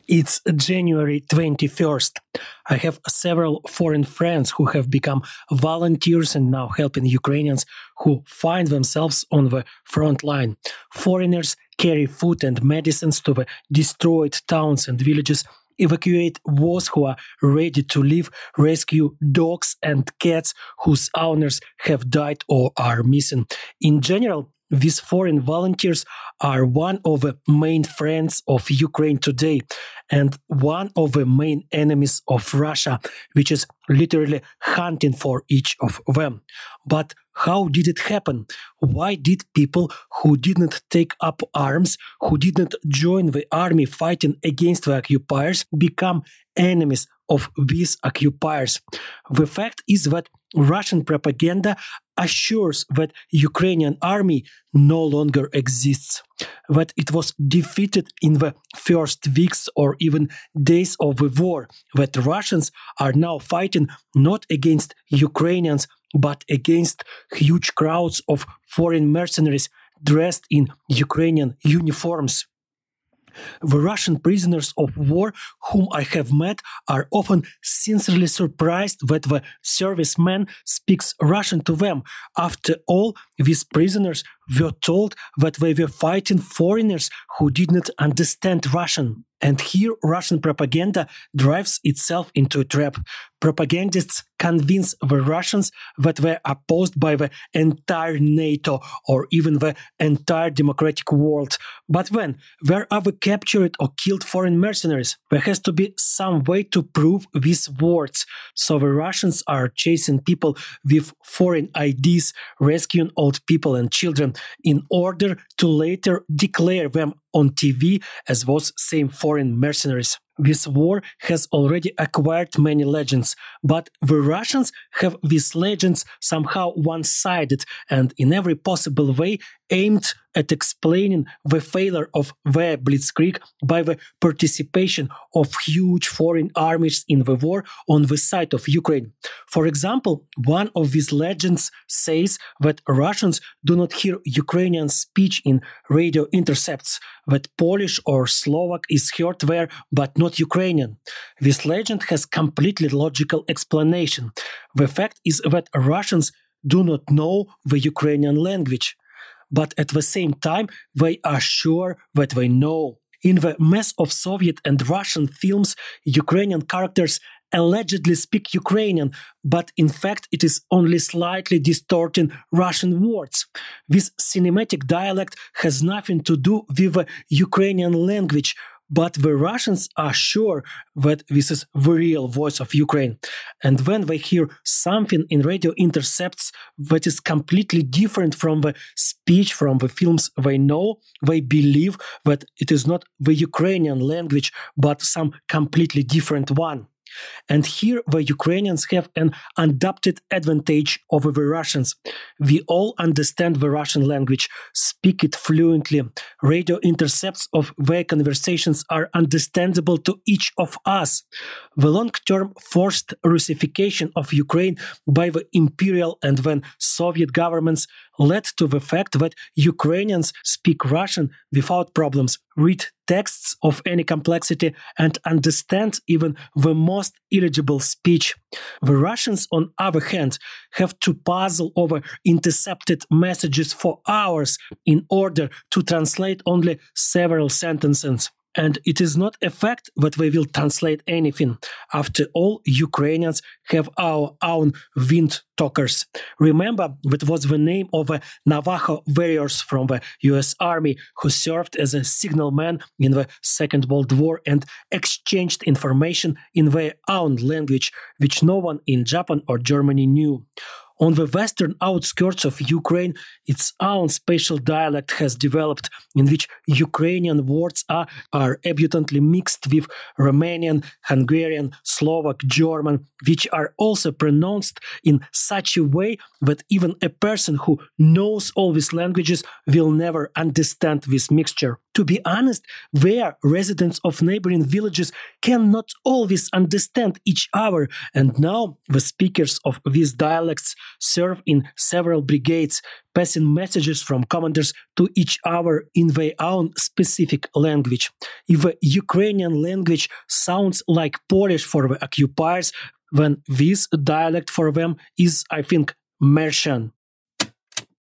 It's January 21st. I have several foreign friends who have become volunteers and now helping Ukrainians who find themselves on the front line. Foreigners carry food and medicines to the destroyed towns and villages, evacuate those who are ready to leave, rescue dogs and cats whose owners have died or are missing. In general, these foreign volunteers are one of the main friends of Ukraine today and one of the main enemies of Russia, which is literally hunting for each of them. But how did it happen? Why did people who didn't take up arms, who didn't join the army fighting against the occupiers, become enemies of these occupiers? The fact is that Russian propaganda assures that Ukrainian army no longer exists, that it was defeated in the first weeks or even days of the war, that Russians are now fighting not against Ukrainians but against huge crowds of foreign mercenaries dressed in Ukrainian uniforms. The Russian prisoners of war whom I have met are often sincerely surprised that the serviceman speaks Russian to them. After all, these prisoners were told that they were fighting foreigners who did not understand Russian. And here Russian propaganda drives itself into a trap. Propagandists convince the Russians that they are opposed by the entire NATO or even the entire democratic world. But when there are the captured or killed foreign mercenaries, there has to be some way to prove these words. So the Russians are chasing people with foreign IDs, rescuing old people and children in order to later declare them on TV as those same foreign mercenaries. This war has already acquired many legends, but the Russians have these legends somehow one-sided and in every possible way aimed at explaining the failure of their blitzkrieg by the participation of huge foreign armies in the war on the side of Ukraine. For example, one of these legends says that Russians do not hear Ukrainian speech in radio intercepts, that Polish or Slovak is heard there but not Ukrainian. This legend has completely logical explanation. The fact is that Russians do not know the Ukrainian language, but at the same time, they are sure that they know. In the mess of Soviet and Russian films, Ukrainian characters allegedly speak Ukrainian, but in fact it is only slightly distorting Russian words. This cinematic dialect has nothing to do with the Ukrainian language, but the Russians are sure that this is the real voice of Ukraine. And when they hear something in radio intercepts that is completely different from the speech from the films they know, they believe that it is not the Ukrainian language, but some completely different one. And here the Ukrainians have an undoubted advantage over the Russians. We all understand the Russian language, speak it fluently. Radio intercepts of their conversations are understandable to each of us. The long-term forced Russification of Ukraine by the imperial and then Soviet governments led to the fact that Ukrainians speak Russian without problems, read texts of any complexity, and understand even the most illegible speech. The Russians, on the other hand, have to puzzle over intercepted messages for hours in order to translate only several sentences. And it is not a fact that they will translate anything. After all, Ukrainians have our own wind talkers. Remember, that was the name of the Navajo warriors from the US Army who served as a signalman in the Second World War and exchanged information in their own language, which no one in Japan or Germany knew. On the western outskirts of Ukraine, its own special dialect has developed, in which Ukrainian words are abundantly mixed with Romanian, Hungarian, Slovak, German, which are also pronounced in such a way that even a person who knows all these languages will never understand this mixture. To be honest, where residents of neighboring villages cannot always understand each other, and now the speakers of these dialects serve in several brigades, passing messages from commanders to each other in their own specific language. If the Ukrainian language sounds like Polish for the occupiers, then this dialect for them is, I think, Mercian.